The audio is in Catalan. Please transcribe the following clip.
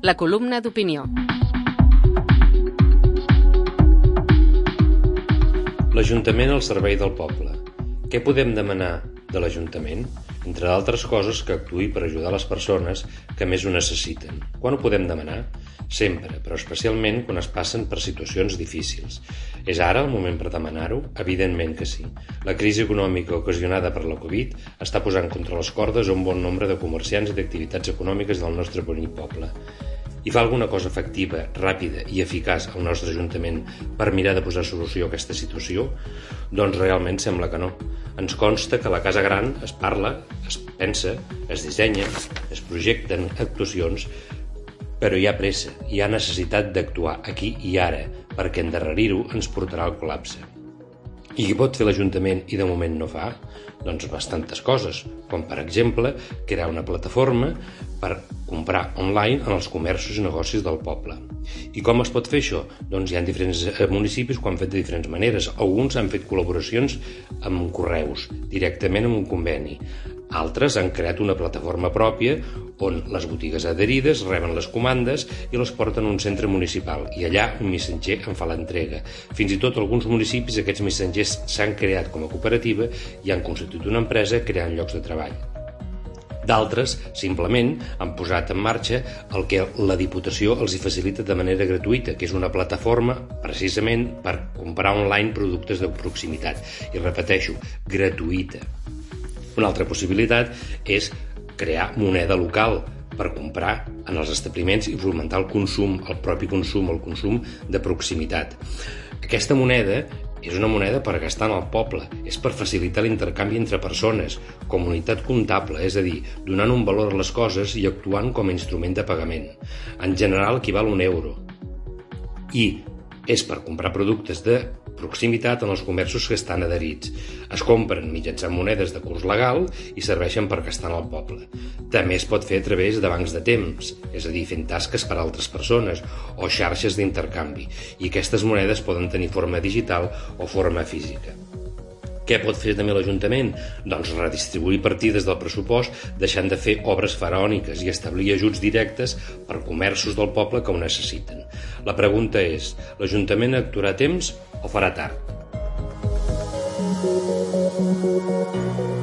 La columna d'opinió. L'Ajuntament al servei del poble. Què podem demanar de l'Ajuntament? Entre d'altres coses, que actuï per ajudar les persones que més ho necessiten. Quan ho podem demanar? Sempre, però especialment quan es passen per situacions difícils. És ara el moment per demanar-ho? Evidentment que sí. La crisi econòmica ocasionada per la Covid està posant contra les cordes a un bon nombre de comerciants i d'activitats econòmiques del nostre bonic poble. I fa alguna cosa efectiva, ràpida i eficaç al nostre Ajuntament per mirar de posar solució a aquesta situació? Doncs realment sembla que no. Ens consta que a la Casa Gran es parla, es pensa, es dissenya, es projecten actuacions, però hi ha pressa, hi ha necessitat d'actuar aquí i ara, perquè endarrerir-ho ens portarà al col·lapse. I què pot fer l'Ajuntament i de moment no fa? Doncs bastantes coses, com per exemple crear una plataforma per comprar online en els comerços i negocis del poble. I com es pot fer això? Doncs hi ha diferents municipis que ho han fet de diferents maneres. Alguns han fet col·laboracions amb correus, directament amb un conveni. Altres han creat una plataforma pròpia on les botigues adherides reben les comandes i les porten a un centre municipal i allà un missatger en fa l'entrega. Fins i tot alguns municipis aquests missatgers s'han creat com a cooperativa i han constituït una empresa creant llocs de treball. D'altres, simplement, han posat en marxa el que la Diputació els hi facilita de manera gratuïta, que és una plataforma, precisament, per comprar online productes de proximitat. I repeteixo, gratuïta. Una altra possibilitat és crear moneda local per comprar en els establiments i fomentar el consum, el propi consum, el consum de proximitat. Aquesta moneda és una moneda per gastar en el poble, és per facilitar l'intercanvi entre persones, comunitat comptable, és a dir, donant un valor a les coses i actuant com a instrument de pagament. En general equival a €1. I és per comprar productes de proximitat en els comerços que estan adherits. Es compren mitjançant monedes de curs legal i serveixen per gastar en el poble. També es pot fer a través de bancs de temps, és a dir, fent tasques per a altres persones, o xarxes d'intercanvi, i aquestes monedes poden tenir forma digital o forma física. Què pot fer també l'Ajuntament? Doncs redistribuir partides del pressupost deixant de fer obres faraòniques i establir ajuts directes per comerços del poble que ho necessiten. La pregunta és, l'Ajuntament actuarà a temps o farà tard?